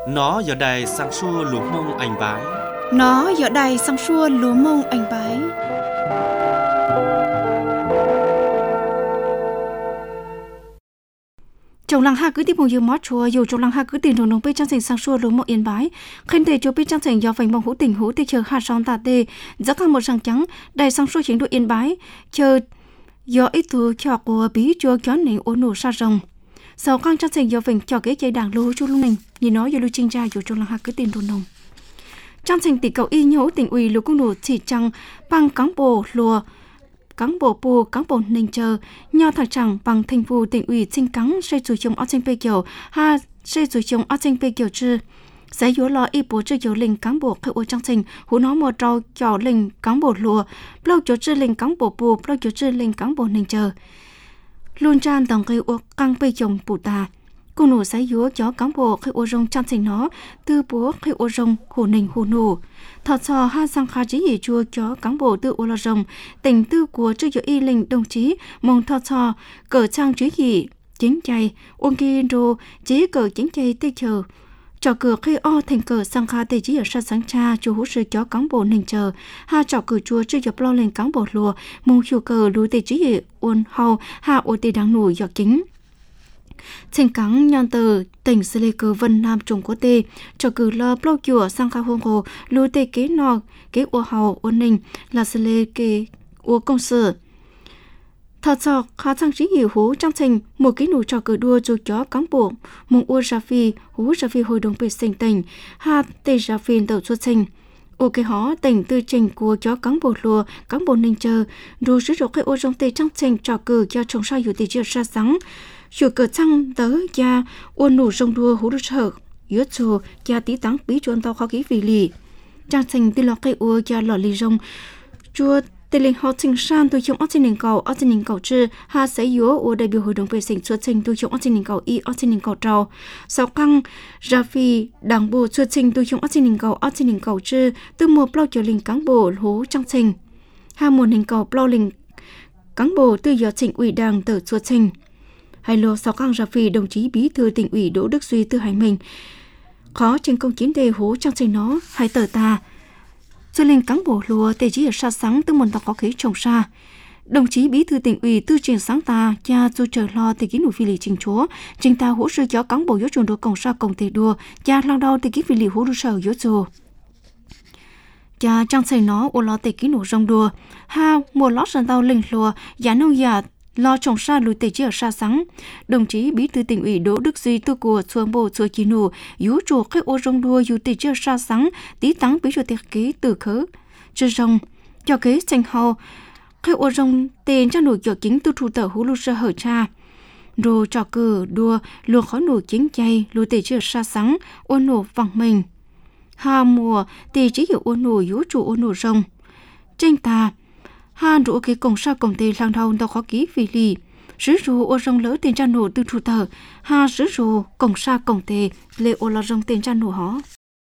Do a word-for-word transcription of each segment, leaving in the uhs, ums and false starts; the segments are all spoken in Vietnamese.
Nó giờ đây sang xua lúa mông anh bái. Nó giờ đây sang xua lúa mông anh bái. Trong làng ha cứ tiếp một giờ mót chùa, dù trong làng ha cứ tiền đồng đồng bê trang thành sang xua lúa mông yên bái. Khen đề cho bê trang thành do vành bông hữu tình hữu tê chờ hạt song tà tê, giá cả một răng trắng, đầy sang xua chính độ yên bái, chờ do ít từ cho của bí chùa chó nền ổn nổ sa rồng. Sau khang trang thành do vành cho cái chạy đảng lúa chu lúc này, nhìn nói do lưu trinh ra dù trong làng ha cứ tiền đồng đồng. Trang thành tỷ cầu y nhấu tỉnh ủy lúa công nổ chỉ trăng bằng cán bộ lúa cán bộ bù cán bộ ninh chờ nhau thằng chẳng bằng thành vụ tỉnh ủy xin cắn xây chủ trồng ở trên bê kiểu ha xây chủ trồng ở trên bê kiểu chứ giải yếu lo y bố chưa yếu linh cán bộ khởi ô trang thành hú nó một trâu cho linh cán bộ lúa lâu chỗ chưa linh cán bộ bù lâu chỗ chưa linh cán bộ ninh chờ luôn tràn tổng cây ô căng bê chồng bù ta cô nổ giải yếu cho cán bộ khởi ô rong trang thành nó từ bố khởi ô rong hồ ninh hồ nổ thật sò ha sang khá chỉ gì chua cho cán bộ từ ô la rồng tình tư của chưa yếu y linh đồng chí mong thật sò cờ trang chỉ gì chính chạy ôn kia rô chỉ cờ chính chạy tê chờ trò cửa khi o thành cờ sang khá tê chỉ ở sát sáng cha chú hú sư cho cán bộ ninh chờ ha trò cửa chua chưa dập lo lên cán bộ lùa mong chua cờ lùi tê chỉ gì ôn hầu ha ô tê đáng nổi giọt chính trên cắn nhon từ tỉnh Sê Lê Cờ Vân Nam Trung Quốc tê cho cử lo bao chùa sang khai hôn hồ lưu tê kế nọ kế ô hào ôn ninh là Sê Lê kế ô công sự thật sự khá sang trí hiểu hú trong thành một cái nụ trò cử đua cho chó cán bộ mong ô ra phi hú ra phi hội đồng bệ sinh tỉnh ha tê ra phi đầu xuất sinh ô cái hó tỉnh tư trình của chó cán bộ lùa cán bộ ninh chờ rồi sử dụng cái ô trong tê trong thành trò cử cho trồng saoอยู่tê chưa ra sáng chủ cờ trăng tới cha ôn nụ sông đua hú đứt hở yếu chùa cha tí táng bí chuan tao khó ký vì lì trang thành tê lọ cây ua cha lọ lì rong chùa tê linh họ trình san tôi chống ớt trình cầu ớt trình cầu chư ha sẽ yếu ua đại biểu hội đồng vệ sinh xuất trình tôi chống ớt trình cầu y ớt trình cầu trào sau căng ra phi đảng bộ xuất trình tôi chống ớt trình cầu ớt trình cầu chư từ một bao cho linh cán bộ hú trang trình ha một hình cầu bao linh cán bộ từ giờ trình ủy đảng tự xuất trình hay lô sau căng ra phi đồng chí bí thư tỉnh ủy Đỗ Đức Duy từ hành mình khó trên công chiến đề hố trong trình nó hay tờ ta cho lên cán bộ lùa tề chỉ ở xa sáng từ một tàu có khí trồng xa đồng chí bí thư tỉnh ủy tư truyền sáng ta cha du chờ lo tề ký nụ phi lì trình chúa trình ta hỗ sư cho cán bộ yếu chuồn đua cổng xa cổng tề đua cha lao đau tề ký phi lì hỗ đu sở yếu chùa cha trang xây nó ô lo tề ký nụ rong đua ha mùa lót sân tàu linh lùa giá nông giả lo trồng xa lùi tề chỉ ở xa sáng đồng chí bí thư tỉnh ủy Đỗ Đức Duy tư của xuân bộ xuôi chi nụ yếu chùa khách ô rong đua yếu tề chỉ ở xa sáng tí táng bí cho tề ký từ khứ chưa rong cho kế tranh hào khách ô rong tên cho nụ cho chính tư thủ tờ hú lưu sơ hở cha rồi cho cử đua luôn khó nụ chính chay lùi tề chỉ ở xa sáng ô nụ vòng mình hà mùa tề chỉ hiểu ô nụ yếu chủ ô nụ rong tranh ta han rủ cái cổng sa cổng tề lang đầu tao khó ký vì lì sử rủ ô rong lỡ tiền cha nổ từ thủ tờ ha sử rủ cổng sa cổng tề lệ ô là rong tiền cha nổ hó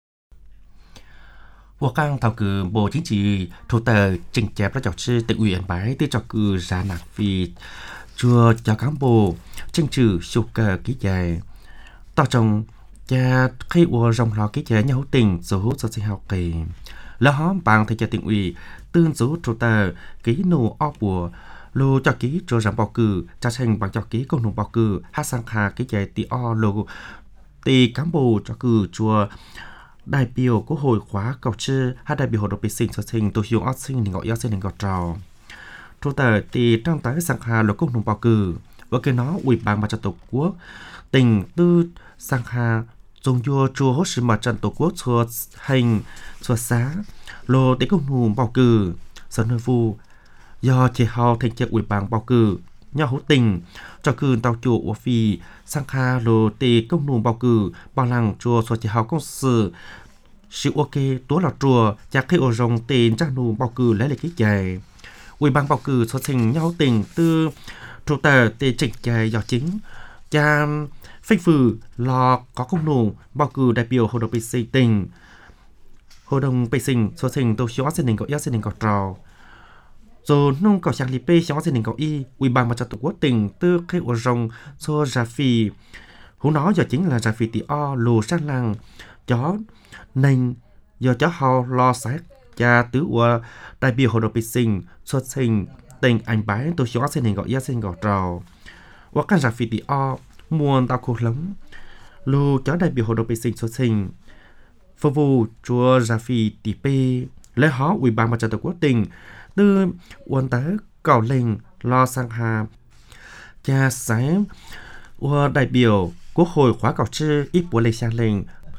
Hoa Cang thảo cử bộ chính trị thủ tờ trình chép ra chọc sư tỉnh ủy Yên Bái tới chọc cử ra nạc vì chùa cho cán bộ tranh trừ sụp cờ ký dài tao chồng cha khi ô rong lo ký dài nhau tình số cho sinh học kỳ là hóm bằng thầy cha tỉnh ủy tương số thủ tờ ký nô o bùa lô cho ký cho rằng bầu cử cha thành bằng cho ký công đồng bầu cử hát sang hà ký dài tỷ o lô tỷ cán bộ cho cử chùa đại biểu quốc hội khóa cầu chư hai đại biểu hội đồng bệ sinh xuất sinh tổ chức óc sinh gọi óc sinh gọi trò thủ tờ tỷ trong tái sang hà lô công đồng bầu cử và cái nó ủy ban mặt trận tổ quốc tỉnh tư sang hà dùng vô chùa hốt sự mặt trận tổ quốc chùa hành chùa xá lô tế công hùng bầu cử sở nội vụ do chế hào thành trực ủy ban bầu cử nhau hữu tình cho cử tàu chủ của phi sang kha lô tế công hùng bầu cử bao lăng chùa sở chế hào công sự sự ok tố là chùa chắc khi ở rồng tên trang nụ bầu cử lấy lại cái chạy ủy ban bầu cử xuất sinh nhau tình từ trụ tờ tế trịch chạy do chính cha phanh phử lo có công nụ bầu cử đại biểu hội đồng bệ sinh tỉnh hội đồng bệ sinh xuất sinh tổ chức gia đình có gia đình có trò rồi nông có trang lý bê cho gia đình có y ủy ban mặt trận tổ quốc tỉnh từ khi ở rồng so ra phi hú nói giờ chính là ra phi tỷ o lô sang làng chó nên do chó hao lo sát cha tứ của đại biểu hội đồng bị sinh xuất sinh tình anh bái tôi chó xin hình gọi gia xin gọi trào và các giặc phi tị o muôn tao khổ lắm lù chó đại biểu hội đồng bị sinh xuất sinh phục vụ chúa giặc phi tị pê lễ họ ủy ban mặt trận tổ quốc tỉnh từ quân tới cầu lệnh lo sang hà cha sáng và đại biểu quốc hội khóa cầu chư ít bộ lệ sang lệnh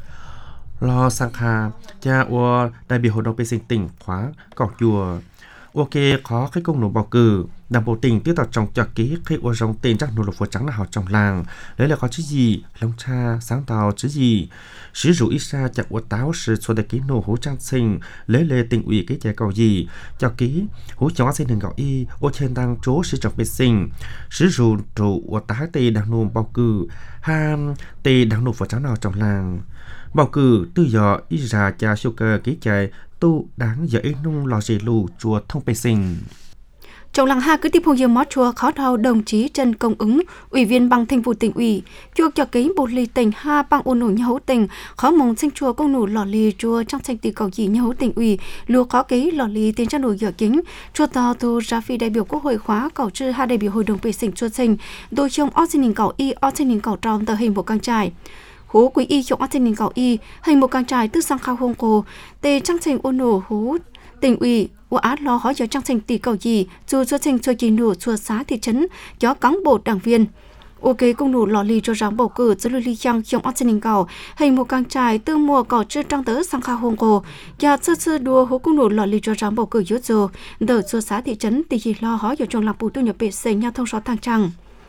lo sang hà cha và đại biểu hội đồng bê sinh tỉnh khóa cầu chùa ok có cái công nổ bầu cử đảng bộ tỉnh tiếp tục trồng cho ký khi ở trong tên chắc nỗ lực phổ trắng là họ trong làng đấy là có chữ gì lông cha sáng tạo chữ gì sử dụng ít ra chặt của táo sự cho đại ký nổ hỗ trang sinh lấy lệ tỉnh ủy cái trẻ cầu gì cho ký hỗ trợ sinh hình gọi y ô trên đang chỗ sử dụng vệ sinh sử dụng trụ của tá tê đảng nổ bầu cử ham tê đảng nổ phổ trắng nào trong làng bầu cử từ giờ ít ra cha siêu cơ ký chạy tu đáng giờ ít nung lò dì lù chùa thông bê sinh. Trong làng ha cứ tiếp phong dương mót chùa khó thao đồng chí Trần Công Ứng, ủy viên ban thường vụ tỉnh ủy, chùa cho ký bột lì tỉnh ha bang ôn nổ nhau tỉnh, khó mong sinh chùa công nổ lò lì chùa trong thành tỷ cầu gì nhau tỉnh ủy, lùa khó ký lò lì tiền cho nổ dở kính, chùa tàu tu ra phi đại biểu quốc hội khóa cầu chư hai đại biểu hội đồng bê sinh chùa sinh, đôi trong ót xin hình cầu y ót xin hình cầu trong tờ hình bộ căng trải. Hú quý y trong át ninh cầu y hình một càng trải tư sang khao hông cô tê trang trình ôn nổ hú tỉnh ủy của át lo hỏi cho trang trình tỷ cầu gì dù cho trình cho chỉ nổ chùa xá thị trấn cho cán bộ đảng viên ok công nổ lò lì cho ráng bầu cử cho lưu ly chăng trong át ninh cầu hình một càng trải tư mùa cỏ chưa trang tớ sang khao hông cô và sơ sơ đua hú công nổ lò lì cho ráng bầu cử yếu dồ đỡ chùa xá thị trấn tỷ chỉ lo hỏi cho trong làm bù tu nhập bệ xây nhà thông sáu thang trăng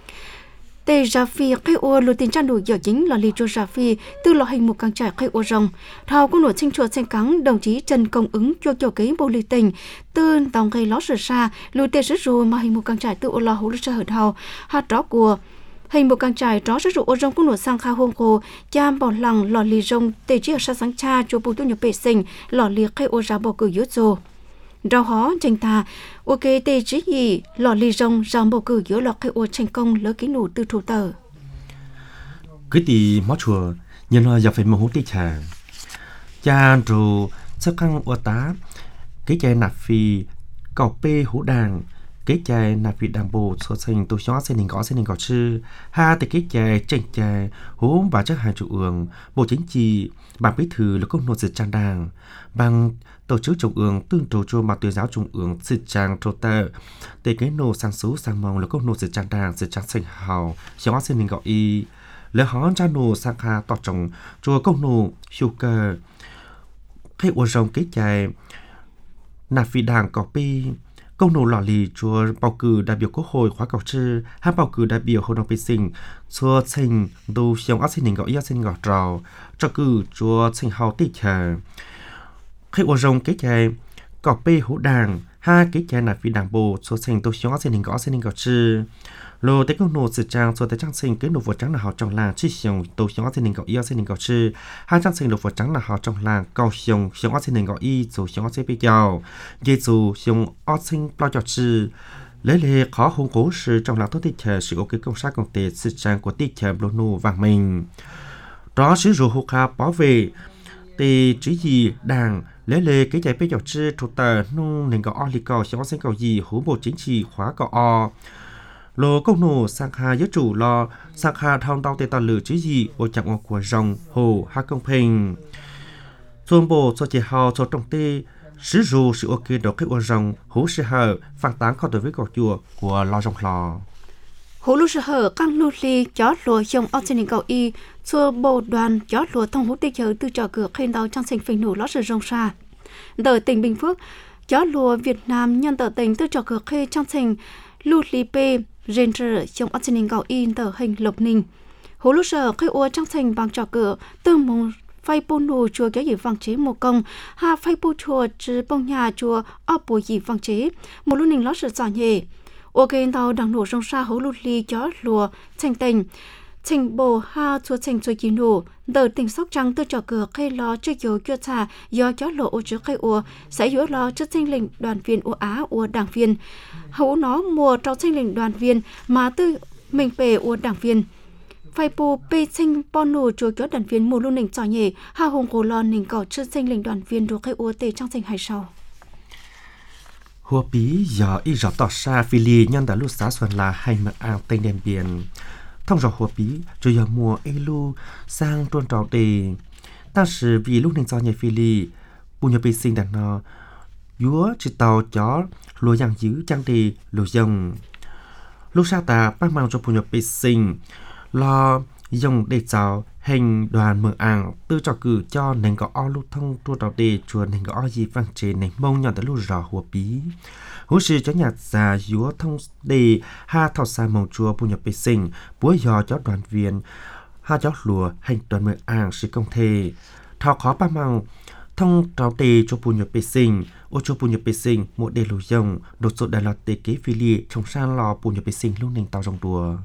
tê ra phi khai ô lô tin trang đủ giờ chính là lý cho ra phi từ lò hình một càng trải khai ô rồng thao cũng nổi sinh chuột sen cắn đồng chí Trần Công Ứng cho cho ký bộ lý tình từ tòng gây ló sửa xa lùi tê rất rồi mà hình một càng trải từ ô lò hú lô hở thao hạt đó của hình một càng trải đó rất rồi ô rồng cũng nổi sang khai hôn khô cham bỏ lằng lò lì rồng tê chỉ ở xa sáng cha cho bù tu nhập bể sinh lò lì khai ô ra bầu cử yếu rồi rau hó tranh ta ok tê chỉ gì lò lì rong rong bầu cử giữa lọt cái ô thành công lỡ ký nụ từ thủ tờ cái gì mót chùa nhưng là giờ phải một hút tí trà cha rồi sắc căng ô tá cái chai nạp phi cầu pê hũ đàn cái chai nạp phi đàn bồ số sinh tôi xóa sinh hình có sinh hình có chư ha thì cái chai tranh chai hú bà chắc hai trụ ương bộ chính trị bà bí thư là công nộp sự trang đàng bằng tổ chức trung ương tương tổ cho mặt tuyên giáo trung ương sự trang trô tờ để cái nô sang số sang mong là công nộp sự trang đàng sự trang sinh hào xóa sinh hình gọi y lỡ hó cha nô sang kha tọt trồng cho công nộp siêu cơ cái ô rồng cái chai nạp phi đảng có pi công nổ lò lì chúa bầu cử đại biểu quốc hội khóa cầu chư hai bầu cử đại biểu hội đồng bê sinh chúa sinh đồ xiong ác sinh gọi ác sinh gọi trào cho cử chúa sinh hào tích chờ khi ô rồng cái chai có pi hữu đảng hai cái chai nạp phi đảng bộ chúa sinh đồ xiong ác sinh gọi sinh gọi chư lô tế công nổ sự trang chúa tế trang sinh cái nổ vật trắng là họ trong làng chi xiong đồ xiong ác sinh gọi ác sinh gọi chư hai trang sinh đồ vật trắng là họ trong làng cầu xiong xiong ác sinh gọi y dù xiong ác sinh bị giàu dễ dù xiong ác sinh bao cho chư lấy lệ khó hung cố sự trong làng tốt tích chờ sự ok công sát công tế sự trang của tích chờ lô nổ vàng mình đó sử dụng hô khá bảo vệ tê chỉ gì đảng lấy lệ cái chạy bây giờ chư thuộc tờ nung nền gọi o lì cầu xiong ác sinh cầu gì hú bộ chính trị khóa cầu o lô công nổ sang hà giới chủ lo sang hà thong tao tê tao lử chứ gì ô chẳng ngọc của rồng hồ ha công bình xuân bộ cho chị hào cho trong tê sử dụng sự ok đó cái ô rồng hú sự hở phản tán không đối với cầu chùa của lo rồng lò hú lu sự hở căng lu li chó lùa trong ở trên cầu y xua bộ đoàn chó lùa thông hú tê chờ từ trò cửa khen tàu trang sinh phình nổ lót sự rồng xa đợi tỉnh Bình Phước chó lùa Việt Nam nhân tờ tỉnh từ trò cửa khe trang sinh lu li p Ranger trong át sinh cầu in tờ hình lộc ninh hố lúc sở khi ô trang thành bằng trò cửa từ mong phai bô nô chùa kéo gì vang chế một công ha phai bô chùa chứ bông nhà chùa ở bùa gì vang chế một lúc ninh lót sự giả nhẹ ô kê tàu đang nổ trong xa hố lụt ly chó lùa thành tình thành bồ ha chùa thành chùa chỉ nổ đợt tỉnh Sóc Trăng từ trò cửa khi lo chưa dấu chưa thả do chó lộ ô trước khi ô sẽ dối lo chất sinh lệnh đoàn viên ô á ô đảng viên hữu nó mùa trao sinh lệnh đoàn viên mà từ mình về ô đảng viên phai po pe sinh ponu chùa chó đoàn viên mù luôn nỉnh trò nhẹ hà hùng cổ lon nỉnh cỏ chân sinh lĩnh đoàn viên đồ cây ô tê trong sinh hải sau hùa bí giờ y rõ tỏ xa phi lì nhân đã lúc xã xuân là hay mặc áo tên đèn biển thông rõ hùa bí rồi giờ mùa y lu sang trôn trò đề ta sử vì lúc nỉnh trò nhẹ phi lì bù nhờ bị sinh đàn nọ dúa chỉ tàu chó lúa giang dữ trang đề lúa dòng lúc sau ta bắt mang cho bù nhờ bị sinh lo dùng để chào hình đoàn mở ảng tư trò cử cho nền có o lúc thông tua đầu đề chùa nền có o gì vang chế nền mông nhỏ tới lúc rõ hùa bí hú sư cho nhạc già dúa thông đề ha thảo xa mông chùa bù nhập bê sinh búa giò cho đoàn viên ha cho lùa hành đoàn mở ảng sự công thề thảo khó ba mong thông trào đề cho bù nhập bê sinh ô cho bù nhập bê sinh một đề lù dòng đột sột đà lọt tế kế phi lì trong sang lò bù nhập bê sinh lúc nền tàu dòng đùa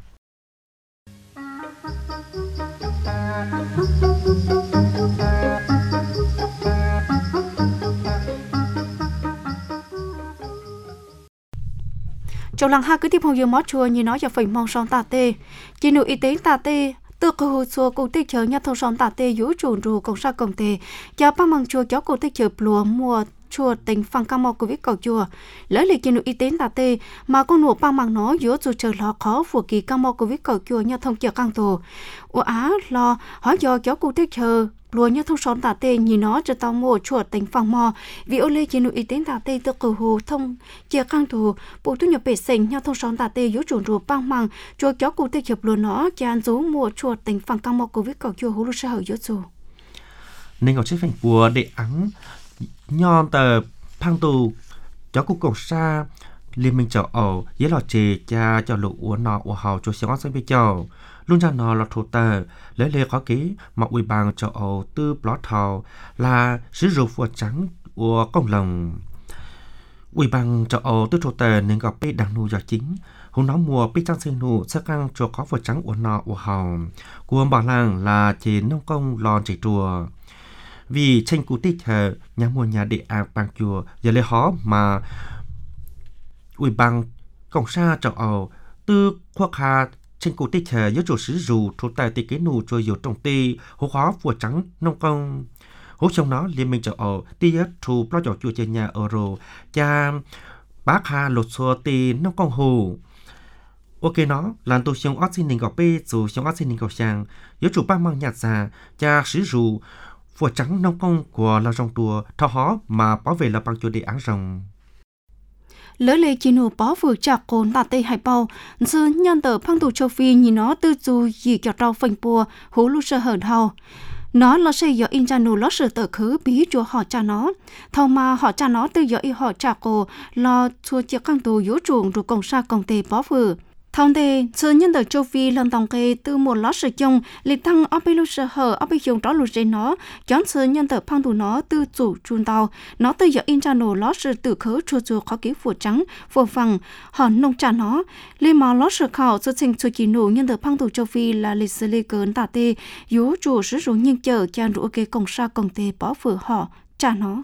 trong làng ha cứ tiếp hồng dương mót chùa như nói giờ phải mong son tà tê chỉ nụ y tế tà tê từ cơ hội chùa cụ tích chờ nhà thông son tà tê dũ chuồn rù công sa công tê cho ba măng chùa cháu cụ tích chờ lúa mùa chùa tỉnh phang cam mò covid cầu chùa lấy lịch chỉ nụ y tế tà tê mà con nụ ba măng nó dũ chùa chờ lo khó phù kỳ cam mò covid cầu chùa nhà thông chờ căng tổ ủa á lo hỏi do cháu cụ tích chờ lúa nhà thông son tà tê nhìn nó cho tao mua chùa tỉnh phang mò vì ô lê chỉ nụ y tế tà tê từ cơ hội thông chờ căng tổ bộ tu nhập bể sinh nhà thông son tà tê dũ chuồn rù ba măng chùa cháu cụ tích chờ lúa nó chán dũ mua chùa tỉnh phang cam mò covid cầu chùa hú lu sa hở dũ chùa nên có chiếc phanh bùa để ắng nhon tờ phang tù cháu cũng cầu xa liên minh châu Âu với lò chè cha cho lũ uốn nọ uốn hào cho sáng sáng với châu luôn ra nọ là thủ tờ lấy lê có ký mặc ủy ban châu Âu tư plot thầu là sử dụng phù trắng của công lòng ủy ban châu Âu tư thủ tờ nên gặp bị đằng nu giờ chính hôm đó mùa bị trang sinh nu sẽ căng cho có phù trắng uốn nọ uốn hào của bảo làng là chế nông công lòn chỉ chùa vì tranh cụ tích hệ nhà mua nhà để ạc bằng chùa giờ lấy khó mà ủy ban cộng sa châu Âu tư khoa hà tranh cụ tích hệ giữa chủ sử dù thủ tài tỷ kế nụ cho nhiều trồng tê hố khó phùa trắng nông công hố trong nó liên minh châu Âu tê ết thủ bao chỗ chùa trên nhà euro cha bác hà lột xua tê nông công hồ ok nó làm tôi xong ớt xin đình gọc bê dù xong ớt xin đình gọc sang giữa chủ ba mang nhạt già cha sử dù phùa trắng nông công của là rồng tua thọ hó mà bảo vệ là bằng chủ đề án rồng lỡ lệ chỉ nụ bảo vừa chặt cồn tạt tây hải bao giờ nhân tờ phang tù châu phi nhìn nó tư dù gì cho rau phanh bùa hú lu sơ hở thao nó là xây do in ra nụ lót sự tờ khứ bí chùa họ cha nó thao mà họ cha nó tư do y họ chặt cổ lo chùa chiếc căng tù dỗ chuồng rồi công sa công tề bảo vừa thông đề sự nhân tờ châu phi lần tổng kê từ một lót sử dụng lịch thăng ở bên lúc sở hở ở bên dùng đó lụt trên nó chọn sự nhân tờ phang tù nó từ chủ chuồn tàu nó từ giờ in ra nổ lót sử tự khớ chua chua khó ký phù trắng phù phẳng họ nông trả nó lên mà lót sử khảo sự trình sự chỉ nổ nhân tờ phang tù châu phi là lịch sử lê cơn tà tê yếu chủ sử dụng nhân chờ chan rũ kê công sa công tê bỏ phử họ trả nó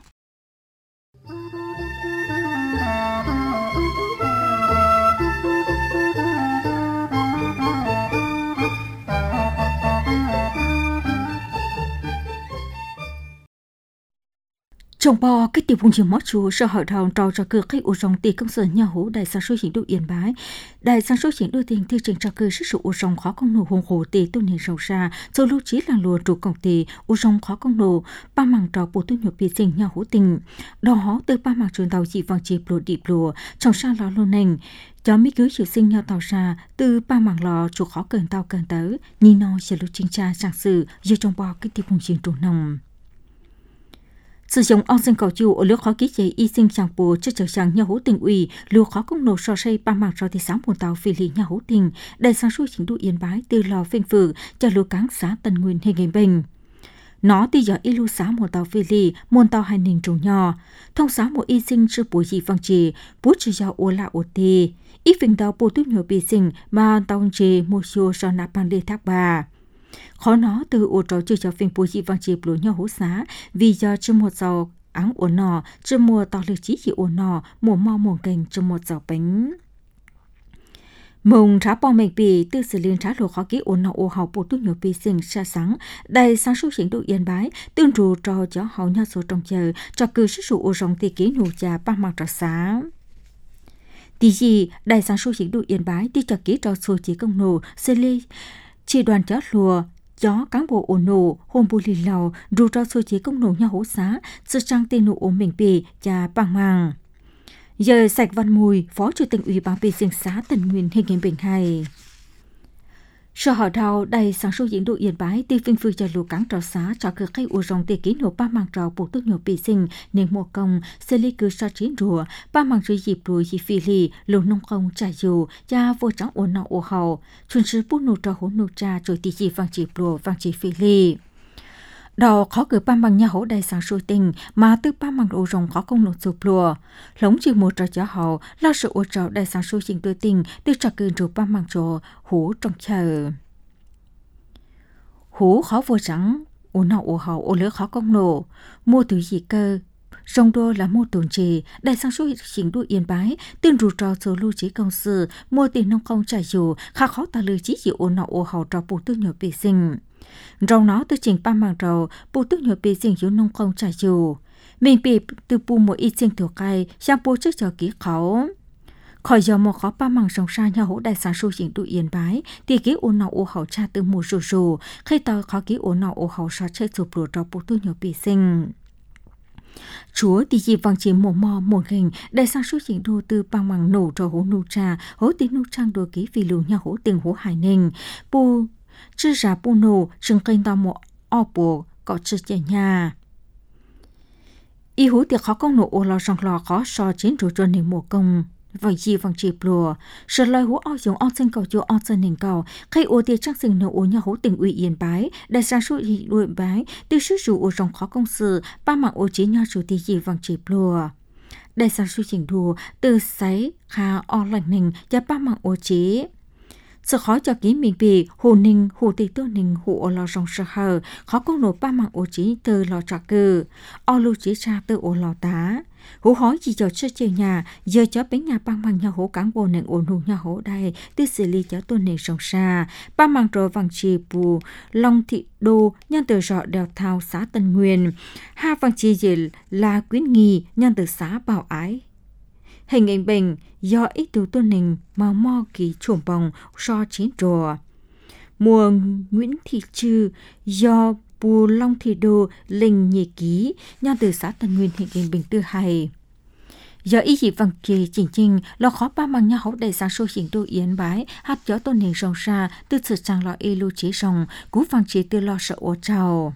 trong bò cái tiểu vùng nhiều mót chùa sở hội thảo trò trò cử khách u rong tiền công sở nhà hú đại sản xuất hiện độ yên bái đại sản xuất hiện đôi tiền tiêu trình trò cử sức sự u rong khó công nổ hùng hồ tỷ tu niệm sâu xa rồi lưu trí làng lùa trụ công ty u rong khó công nổ ba mảng trò bộ tu nhập bị sinh nhà hú tình đò hó từ ba mảng truyền tàu chỉ vàng chỉ lùa điệp lùa trong xa lò lô nành cho mỹ cứu chịu sinh nhau tàu xa từ ba mảng lò chủ khó cần tàu cần tới nhìn nó sẽ lưu chính tra sang sự do trong bò cái tiểu vùng chiến trụ nồng sử dụng ông sinh cầu chủ ở lứa khó ký chế y sinh chẳng bùa cho trở sang nhà hữu tình ủy lúa khó công nổ so xây ba mảng so thì sáng một tàu phi lý nhà hữu tình đại sản xuất chính độ yên bái từ lò phên phử cho lúa cáng xã Tân Nguyên hay ngày bình nó từ giờ y lưu xã một tàu phi lý một tàu hành hình trùng nhỏ thông xã một y sinh chưa bùa gì vang trì bút chỉ do ô lạ ô tê y phình tàu bùa tuyết nhiều bị sinh mà tàu trì một số so nạp bằng lê thác bà khó nó từ ô trò chơi cho phim bùi dị vang chịp lúa nhau hố xá vì giờ chưa một giàu áng ổ nọ chưa mua tàu lực chí chỉ ổ nọ mùa mò mùa cành chưa một giàu bánh mông trả bom mình bị tư xử liên trả lộ khó ký ổn nọ ô hậu bộ tu nhiều bị sinh xa sáng đầy sáng suốt hiện độ yên bái tương trụ cho chó hậu nhau số trong chờ cho cư sức sụ ô rong tì ký nụ trà ba mặt trà sáng tí gì đại sáng suốt hiện độ yên bái tí cho ký cho số chỉ công nổ xử lý chỉ đoàn chó lùa chó cán bộ ổn nổ hôm bù lì lầu rủ cho số chỉ công nổ nhau hỗ xá sự trang tên nụ ổn mình bị trà bằng màng giờ sạch văn mùi phó chủ tịch ủy ban sinh xã Tân Nguyên hình hình bình hay sở họ đào đầy sáng số diễn độ yên bái ti phinh phu cho lũ cán trò xá cho cơ cây u rong tê ký nổ ba màng trò bộ tốt nhiều bị sinh nên một công xử lý cứ sa chiến rùa ba màng rưỡi dịp rùi dịp phi lì lũ nông công trả dù cha vô trắng ổn nọ ô hậu chuyên sư bút nụ trò hỗn nụ cha rồi tí gì vàng chỉ rùa vàng chỉ phi lì đầu khó cử ba bằng nhà hỗ đại sáng sôi tình mà từ ba bằng ô rồng khó công nộp sụp lùa lống chỉ một trò chó hậu lo sự ô trò đại sáng sôi trình đôi tình từ trò cử rủ ba bằng trò hú trong chờ hú khó vô trắng ô nọ ô hậu ô lứa khó công nổ mua từ gì cơ rồng đô là mua tồn trì đại sáng sôi trình đôi yên bái tương rủ trò số lưu trí công sự mua tiền nông công trả dù khá khó ta lưu trí gì ô nọ ô hậu trò bù tư nhỏ bị sinh rau nó từ trình ba màng rau bù tức nhiều bị sinh yếu nông không trả dù mình bị từ bù một ít sinh tiểu cay sang bù trước cho kỹ khẩu khỏi giờ một khó ba màng rồng sa nhà hỗ đại sản xuất hiện tụ yên bái thì kỹ ôn nào ô hậu cha từ mùa rù rù khi tao khó kỹ ôn nào ô hậu sa chơi sụp lụt rau bù tức nhiều bị sinh chúa thì gì vàng chỉ mồm mò mồm hình đại sản xuất hiện đô từ ba màng nổ cho hỗ nụ trà hỗ tiếng nụ trang đồ kỹ vì lù nhà hỗ tiền hỗ hải ninh bù chứ ra bù nổ chừng kênh tao một o bù có chứ chạy nhà y hú tiệc khó công nổ ô lo rong lo khó so chiến rủ cho nên mùa công vậy gì vàng chịp lùa sợ lời hú o dùng o sinh cầu chúa o sinh nền cầu khi ô tiệc trang sinh nổ ô nhà hú tình ủy yên bái đại sản xuất hiện đuổi bái từ sức rủ ô rong khó công sự ba mạng ô chế nhau rủ thì gì vàng chịp lùa đại sản xuất chỉnh đùa từ sấy khá o lạnh nình cho ba mạng ô chế sự khó cho ký mình bị hồ ninh hồ tây tô ninh hồ lò rong sơ hờ khó công nổ ba mạng ô chỉ từ lò trà cừ o lưu chỉ ra từ ô lò tá hồ hỏi chỉ cho chơi chơi nhà giờ cho bánh nhà ba mạng nhà hồ cán bộ nền ổn hùng nhà hồ đây từ xử lý cho tôn nền rong xa ba mạng rồi vàng chi bù long thị đô nhân từ rọ đèo thao xã Tân Nguyên ha vàng chi gì là quyến nghi nhân từ xã Bảo Ái hình ảnh bình do ít từ tôn nình màu mo kỳ chuồng bồng so chiến rùa mùa Nguyễn Thị Trư do Bù Long Thị Đô linh nhị ký nhau từ xã Tân Nguyên hình ảnh bình tư hay do ý dị vàng kỳ chỉnh trình lo khó ba mang nhau hậu đại sáng sôi hiện đô yến bái hát gió tôn nình rong ra từ sự trang lo y lưu chế rong cú vàng chế từ lo sợ ô trào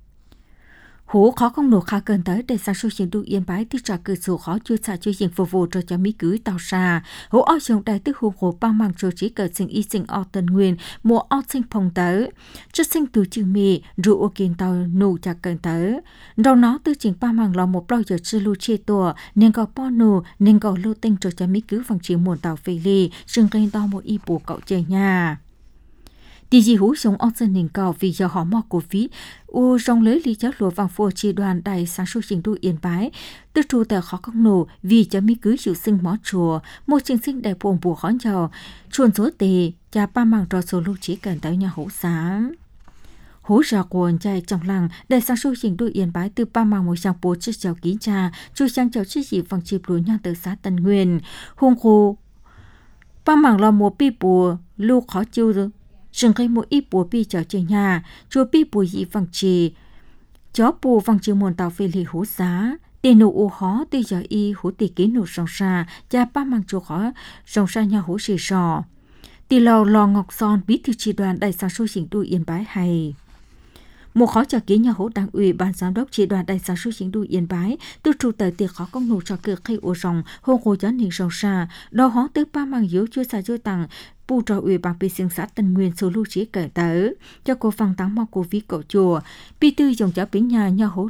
hú khó không nổ khá gần tới để sản xuất hiện đủ yên bái thì trả cửa sổ khó chưa xả chưa hiện phục vụ cho cho mỹ cưới tàu xa hú ao dùng đại tức hú hồ ba mang cho chỉ cờ sinh y sinh o Tân Nguyên mùa o sinh phong tới chất sinh từ chữ mì rượu ô kiên tàu nụ chả gần tới đâu nó tư chính ba mang là một bao giờ chưa lưu chia tùa nên có po nụ nên có lưu tinh cho cho mỹ cưới bằng chỉ muôn tàu phê ly sừng cây to một y bù cậu chơi nhà thì gì hú sống ở dân nền cầu vì giờ họ mò cổ phí u rong lưới lý cháu lúa vàng phô chi đoàn đại sản xuất trình đu yên bái tư trụ tại khó công nổ vì cho mi cứ chịu sinh mó chùa một trình sinh đẹp buồn bùa khó giàu chuồn số tề cha ba mang trò số lưu chỉ cần tới nhà hú sáng hú ra quần chạy trong làng đại sản xuất trình đu yên bái từ ba mang một sang bố chiếc chào kín cha chu sang chào chiếc gì vàng chịp lúa nhau từ xã Tân Nguyên hung khô ba mang là một pi bùa lưu khó chịu rồi rừng cây một ít bùa bi cho chơi nhà chùa bi bùa dị vàng trì chó bùa vàng trì muôn tàu phê lì hú giá tiền nụ u khó từ giờ y hú tì ký nụ rong sa cha ba mang chùa khó rong sa nhà hú xì sò tì lầu lò ngọc son bí thư chi đoàn đại sản xuất hình đu yên bái hay một khó cho ký nhà hố đảng ủy ban giám đốc chỉ đoàn đại sản xuất chính đu yên bái từ trụ tới tiệc khó công nụ cho cửa khay ô rồng hô hồ gió nền rong sa đo hó từ ba mang yếu chưa xa chưa tặng bù trò ủy ban bị sinh xã Tân Nguyên số lưu trí kể tới cho cô phăng táng mò cô ví cậu chùa bi tư dòng cháu bính nhà nhà hố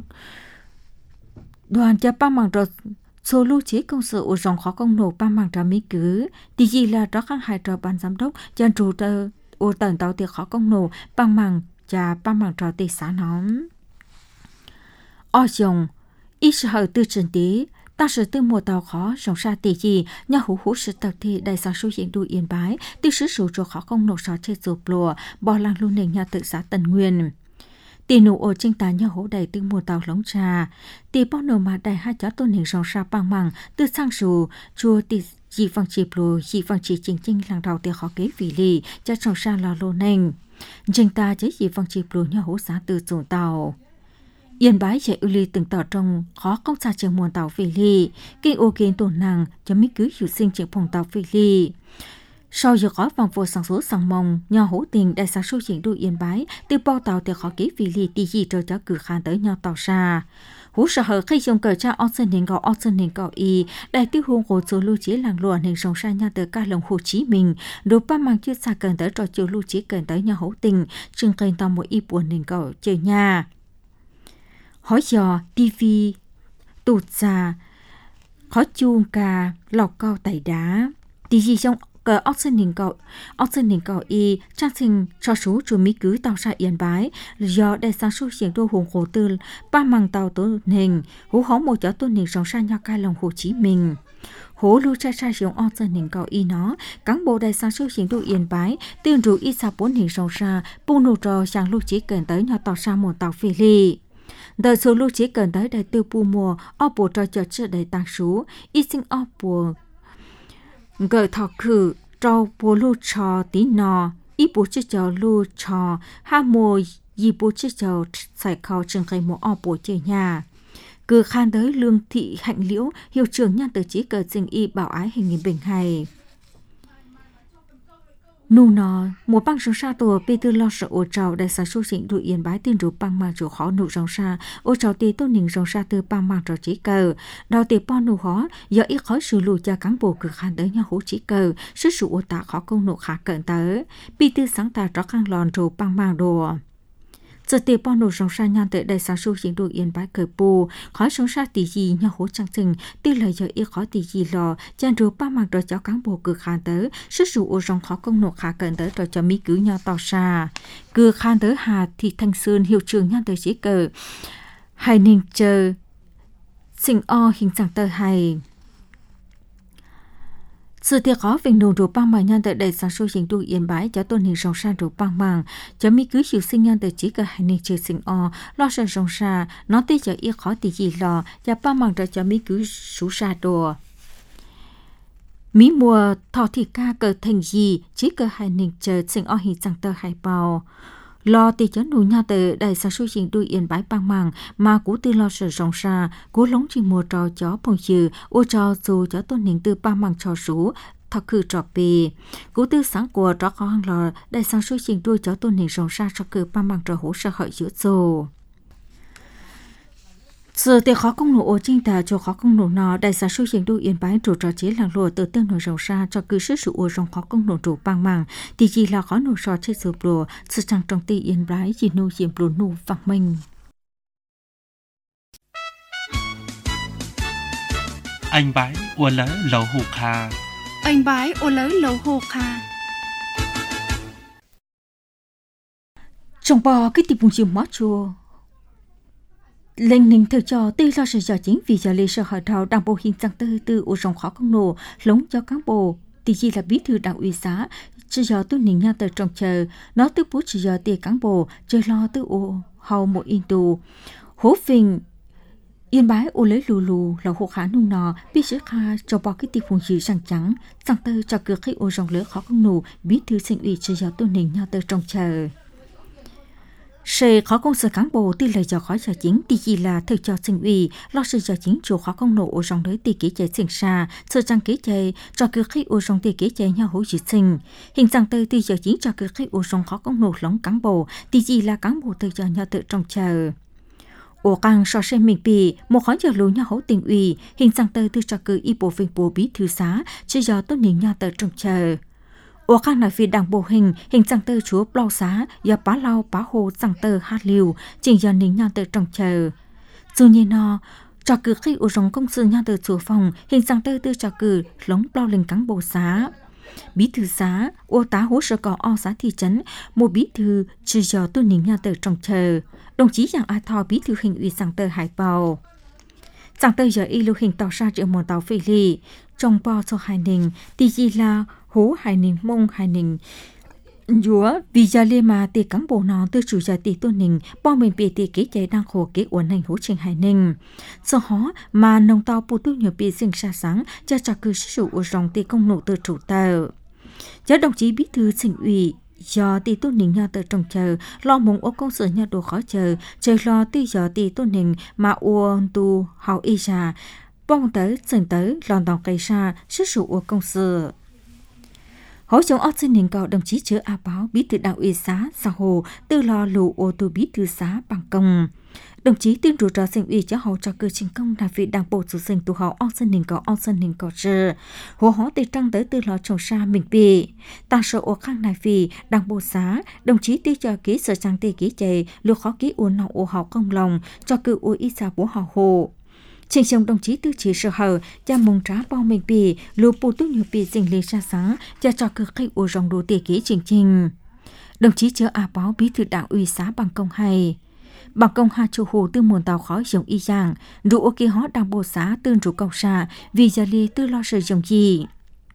đoàn cho ba mang trò số lưu trí công sự ô rồng khó công nụ ba mang trò mỹ cứ thì gì là đó các hai trò ban giám đốc chân trụ tờ ô tần tàu tiệc khó công nụ bằng mang cha ba mang trò tê xã nóm o dòng ít sợ từ trần tí ta sử tư mùa tàu khó sống xa tỷ gì nhà hú hú sự tàu thì đại sáng số hiện đu yên bái tiêu sứ số cho khó không nổ sọ trên rụp lùa bò làng luôn nền nhà tự xã Tân Nguyên tỷ nụ ô trên tá nhà hú đầy tư mùa tàu lóng trà tỷ bao nổ mà đầy hai chó tôn hình sống xa bằng măng từ sang sù chua tỷ dị vang chịp lùa dị vang chỉ chính chính làng đầu tỷ khó kế vì lì cho sống xa là lô nền trên ta chế dị vang chịp lùa nhà hú xã từ dồn tàu Yên Bái chạy ưu ly từng tỏ trong khó công xa trường muôn tàu phê ly, kinh ô kiến tổn năng cho mấy cứ hiểu sinh trường phòng tàu phê ly. Sau giờ khó vòng vô sáng số sáng mong, nhà hỗ tình đại sáng số chuyển đu Yên Bái, từ bao tàu thì khó kế phê ly đi gì cho cho cử khán tới nhau tàu xa. Hú sở hở khi dùng cờ cha ôn sơn hình gạo ôn sơn hình gạo y, đại tiêu hương hồ số lưu chế làng lụa hình sống xa nhau tới ca lòng Hồ Chí Minh, đối ba mang chưa xa cần tới trò chiều lưu chế cần tới nhà hỗ tình, chừng kênh tàu mỗi y buồn hình gạo chơi nhà. Hỏi dò, tivi, tụt xa, khó chuông ca, lọc cao tẩy đá. Tí gì trong cờ ốc sơn hình cậu, ốc sơn hình cậu y, trang sinh cho số chủ mỹ cứ tàu xa Yên Bái, do đại sáng số diễn đô hùng khổ tư, ba măng tàu tôn hình, hú hó một chó tôn hình sống xa nhau cai lòng Hồ Chí Minh. Hố lưu cha cha giống ốc sơn hình cậu y nó, cán bộ đại sáng số diễn đô Yên Bái, tương rủ y xa bốn hình sống xa, bù nụ trò sang lưu chỉ cần tới nhau tàu xa một tàu phê ly. Đời số lưu chỉ cần tới đại tiêu bù mùa, ở bộ trò chợt trở đầy tăng số, y sinh ở bộ gợi thọ khử, trò bộ lưu trò tí nò, y bộ chứ trò lưu trò, ha mùa y bộ chứ trò xảy khảo trường khai mùa ở bộ chơi nhà. Cứ khan tới lương thị hạnh liễu, hiệu trưởng nhân tử chỉ cờ dình y bảo ái hình nghìn bình hay. Nụ nó, một băng sống xa tổ bê tư lo sợ ô trào đại sản số dịnh đuổi Yên Bái tiên rủ băng mang rủ khó nụ sống xa, ô trào tì tôn hình sống xa từ băng mang trò chỉ cờ. Đào tì bó nụ khó, do ít khói sử lù cho cán bộ cực khăn tới nhà hú chỉ cờ, sức sụ ô tạ khó công nụ khá cận tới. Bê tư sáng tà tró khăn lòn rủ băng mang đồ. Giờ tì bó nụ sống xa nhan tới đại sản số dịnh đuổi Yên Bái cờ bù, khói sống xa tì gì nhà hú trang trình, tư lời giờ ít khói tì gì lò, chan rủ băng mang trò cho cán bộ cực khăn tới, sức sụ ô rong khó công nụ khá cận tới trò cho mỹ cứ nhau tàu xa. Cứ khăn tới hà thì Thanh Sơn hiệu trường nhan tới chỉ cờ, hai ninh chờ, sinh o hình dạng tờ hay. Sự tiệc khó về nụ rủ băng mang nhân tại đại sản số dành đu Yên Bái cho tôn hình rong xa rủ băng mang cho mỹ cứ hiểu sinh nhân tại chỉ cờ hai ninh chờ sinh o lo sợ rong xa nó tới giờ ít khó thì gì lo và băng mang cho mỹ cứ số xa đồ. Mỹ mùa thọ thị ca cờ thành gì chỉ cờ hai ninh chờ sinh o hình dạng tờ hai bào. Lo thì cho nụ nhau từ đại sản xuất dình đuôi Yên Bái băng màng mà cú tư lo sợ rong xa cú lóng chỉ mùa trò chó phong trừ ô trò dù cho tôn hình từ băng màng trò rú thọ khử trò bì cú tư sáng của trò khó hăng lò đại sản xuất dình đuôi cho tôn hình rong xa cho cử băng màng trò hỗ sợ hợi giữa dù. Giờ thì khó công nụ ô trinh tà cho khó công nụ nó đại sản xuất dình đuôi Yên Bái trụ trò chế làng lùa từ tương nổi rong xa cho cử sức sự ô rong khó công nụ trụ băng màng thì chỉ là khó nụ sò chết sụp lùa sự chẳng trong tì Yên Bái chỉ nụ diệm lùa nụ vàng mình. Anh Bái ô lỡ lầu hù kha. Anh Bái ô lỡ lầu hù kha. Trong bò cái tiệm bùng chìm mót chua. Lên ninh thử cho tư lo sự giờ chính vì giờ lê sở hỏi thảo đảng bộ hình dạng tư tư ô rong khó công nổ lống cho cán bộ thì chỉ là bí thư đảng ủy xã chỉ giờ tôi ninh nha từ trong chờ nó tư bố chỉ giờ tiền cán bộ chơi lo tư ô hầu một in tù hố phình Yên Bái ô lấy lù lù là hộ khá nung nò biết sự kha cho bao cái tiệp phùng dữ sang trắng sang tư cho cửa khi ô rong lỡ khó công nổ bí thư sinh ủy chỉ giờ tôi ninh nha từ trong chờ. Sẽ khó công sở cán bộ tư lời cho khỏi giờ chính thì chỉ là thực cho sinh ủy lo sự giờ chính chủ khó công nổ ô rong tới tỷ kế chạy sinh xa sự trang kế chạy cho cứ khi ô rong tỷ kế chạy nhau hỗ trợ sinh hình dạng tới tỷ giờ chính cho cứ khi ô rong khó công nổ lóng cán bộ thì chỉ là cán bộ tự cho nhau tự trong chờ ô càng so sánh mình bị một khó giờ lù nhau hỗ tình ủy hình dạng tới từ cho cứ y bộ vinh bộ bí thư xá chỉ giờ tốt nhìn nhau tự trong chờ ô khang nói vì đảng bộ hình hình dạng tơ chúa bao xá và bá lao bá hồ dạng tơ hát liều trình giờ nín nhau tơ trong chờ dù như nó cho cử khi ô rong công sự nhau tơ chúa phòng hình dạng tơ tư cho cử lóng bao linh cán bộ xá bí thư xá ô tá hỗ trợ cỏ o xá thị trấn một bí thư chỉ giờ tôi nín nhau tơ trong chờ đồng chí giang a thọ bí thư hình ủy dạng tơ hải bào Chẳng tới giờ y lưu hình tỏ ra triệu một tàu phỉ lì, trong bò cho hai nình, tì gì là hố hai nình mông hai nình. Dúa vì gia lê mà tì cán bộ nó từ chủ gia tì tôn nình, bò mình bị tì kế chạy đang khổ kế uốn hành hố trình hai nình. Do hó mà nông tàu bù tu nhiều bị sinh xa sáng, cha trả cư sử dụng rong tì công nụ từ chủ tàu. Giá đồng chí bí thư tỉnh ủy, do tì tôn nình nhau từ trong chờ, lo mong ô công sự nhau đồ khó chờ, chờ lo tì giờ tì tôn nình mà uôn tu hào y ra, bong tới, dần tới, lòn đòn cây xa, sử dụng ô công sự. Hỗ trợ ớt xin hình cầu đồng chí chứa A Báo bí thư đảng ủy xã Sa Hồ tư lo lù ô tô bí thư xã bằng công. Đồng chí tuyên rủ trò sinh ủy cho hỗ trợ cơ trình công là vị đảng bộ chủ sinh tù hậu ớt xin hình cầu ớt xin hình cầu trừ. Hồ hó tì trăng tới tư lo trồng xa mình bì. Ta sợ ô khang này vì đảng bộ xã, đồng chí tư cho ký sở trang tì ký chạy lưu khó ký uốn nọ ô hậu công lòng cho cư ô y xa bố hậu hồ. Trình xong đồng chí tư chỉ sở hờ, cha mong trá bao mình bì, lưu bù tốt nhiều bì dình lý xa sáng, cha cho cơ khách ổ rong đồ tỉ ký trình trình. Đồng chí chứa A Báo bí thư đảng ủy xã bằng công hay. Bằng công hạ chủ hồ tư nguồn tàu khó dùng y giang, rủ ô kỳ hó đảng bộ xã tương rủ cầu xa, vì gia lý tư lo sử dụng gì.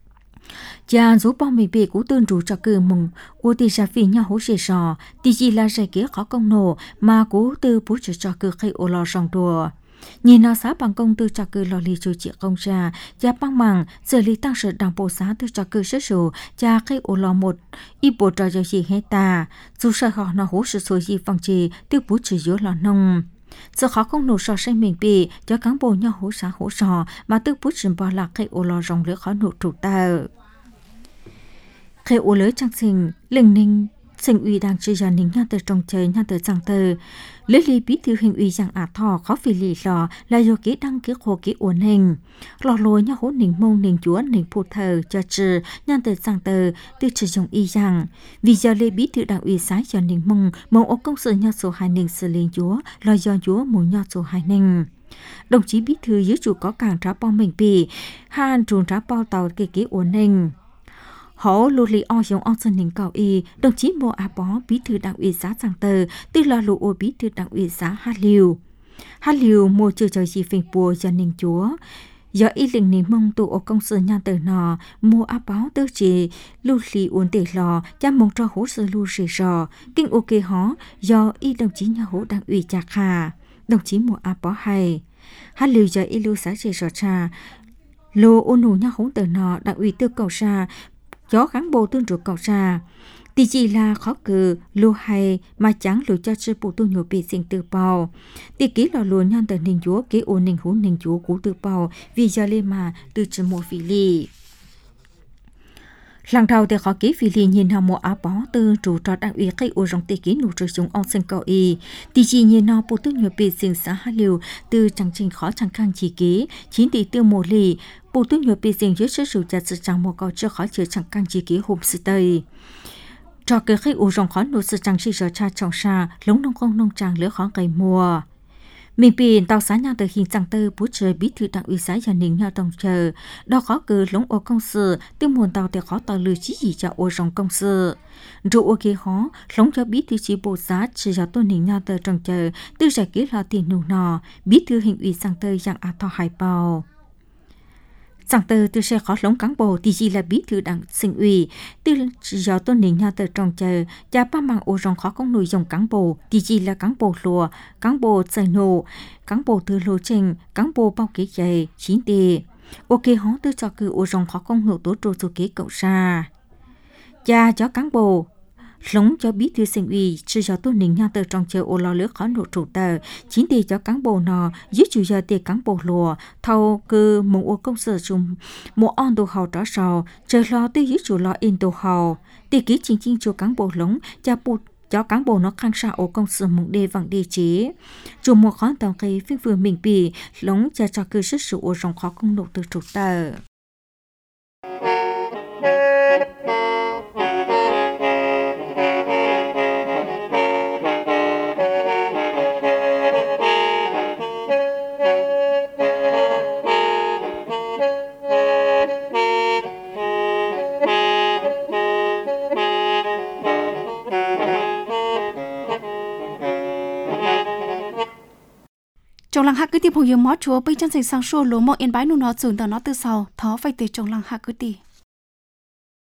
Cha rủ bao mình bì của tương rủ cho cơ mong, ô tì ra vì nhau hỗ trợ sò, tì gì là giải kế khó công nổ, mà của tư bố trợ cho cơ khách ổ lo rong đùa. Nhìn nó xã bằng công tư cho cư lo lý chủ trị công ra, cha bằng mạng, xử lý tăng sự đảng bộ xã tư cho cư sức sổ, cha cây ổ lò một, y bộ trò cho gì hết ta, dù sợ họ nó hỗ sự số gì phòng trì, tiêu bố trừ dỗ lò nông. Giờ khó không nổ sò xây mình bì, cho cán bộ nhau hỗ xã hỗ sò, mà tiêu bố trừ bỏ lạc cây ổ lò rồng lưỡi khó nổ trụ ta. Cây ổ lưỡi trang sinh, linh ninh, sinh ủy đang chơi gia ninh nhau từ trong trời nhau từ trang tờ. Lấy lý bí thư hình ủy giang ả thọ khó vì lý lò là do ký đăng ký khổ ký uốn hình. Lò lôi nhau hỗ nình mông nình chúa nình phụ thờ cho trừ nhau từ trang tờ từ trừ dòng y giang. Vì do lê bí thư đảng ủy xã do nình mông mong ô công sự nhau số hai nình xử lý chúa là do chúa mong nhau số hai nình. Đồng chí bí thư dưới chủ có càng trá bao mình bì, hàn trùn trá bao tàu ký ký uốn hình. Hổ lù lì o giống o dân hình cầu y, đồng chí Mô A Bó bí thư đảng ủy xã Giang Tờ, tư lo lù ô bí thư đảng ủy xã Hát Liêu. Hát Liêu mô chưa cho gì phình bùa cho ninh chúa. Do y linh ninh mông tụ ô công sự nhan tờ nọ, Mô A Bó tư chỉ lù lì uốn tể lò, cha mong cho hỗ sự lù rì rò, kinh ô kê hó, do y đồng chí nhà hỗ đảng ủy chạc hà. Đồng chí Mô A Bó hay. Hát Liêu do y lù xã rì rò cha, lô ô nụ nhà hỗ tờ nọ, đảng ủy tư cầu xa, chó kháng bộ tương trụ cầu ra. Thì chỉ là khó cử, lưu hay mà chẳng lưu cho sư phụ tu nhổ bị sinh tự bào. Thì ký lò lùa nhân tờ nình chúa ký ô nình hú nình chúa cú tự bào vì do lê mà từ trừ một vị lì. Lần đầu thì khó ký vị lì nhìn hào một áo bó tư trụ trò đảng ủy cây ô rong tì ký nụ trừ xuống ông sinh cầu y. Thì chỉ nhìn nó bộ tu nhổ bị sinh xã hạ liều từ chẳng trình khó chẳng khăn chỉ ký, chín tỷ tiêu một lì. Bộ tu nhổ bị sinh dưới sức sụt chặt sự chẳng một câu chưa khó chữa chẳng căng chỉ ký hôm sự tây. Cho cơ khách u rong khó nụ sự chẳng chỉ giờ cha trọng xa, lống nông không nông tràng lửa khó cây mùa. Mình bị tàu xã nhau từ hình chẳng tơ bố trời bí thư đảng ủy xã gia ninh nhau đồng chờ. Đó khó cử lống ô công sự, tiêu nguồn tàu thì khó tàu lưu chí gì cho ô rong công sự. Rượu ô kia khó, lống cho bí thư chỉ bộ xã chỉ cho tôn ninh nhau tờ trong chờ, tư giải ký lo tiền nụ nọ, bí thư hình ủy sang tơ dạng ả thọ hải bào. Giang tờ từ xe khó lống cán bộ thì chỉ là bí thư đảng sinh ủy, từ do tôn nình nhau tờ trong chờ, cha ba mang ô rong khó công nội dung cán bộ thì chỉ là cán bộ lùa, cán bộ xây nổ, cán bộ từ lô trình, cán bộ bao kế dày, chín tì. Ok hó tư cho cử ô rong khó công nội tố trô số kế cậu ra. Cha cho cán bộ lống cho bí thư sinh ủy chỉ cho tôn nình nhau tờ trong chờ ô lo lứa khó nội trụ tờ, chín tì cho cán bộ nọ dưới chủ giờ tì cán bộ lùa thâu cư mong ô công sở chung một on đồ hào trở sò chờ lo tư dưới chủ lo in đồ hào tì ký chính chính cho cán bộ lống cha bụt cho cán bộ nó khang xa ô công sở mong đề vẳng đề chế chủ một khó tàu cây phiên vừa mình bì lống cha cho cư sức sự ô rong khó công nội từ trụ tờ. trong lăng hạ cứ tìm hồ yêu mót chúa bây chân thành sang xô lúa mộ yên bái nụ nó dùn tờ nó từ sau thó phải từ trong lăng hạ cứ đi